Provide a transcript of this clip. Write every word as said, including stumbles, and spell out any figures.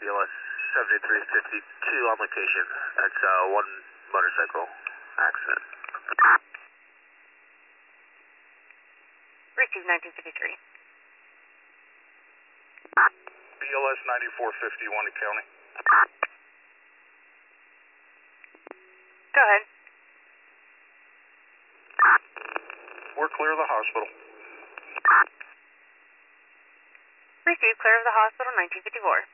B L S seventy-three fifty-two on location. That's uh, one motorcycle accident. Receive nineteen fifty-three. B L S ninety-four fifty-one to county. Go ahead. We're clear of the hospital. Receive clear of the hospital, nineteen fifty-four.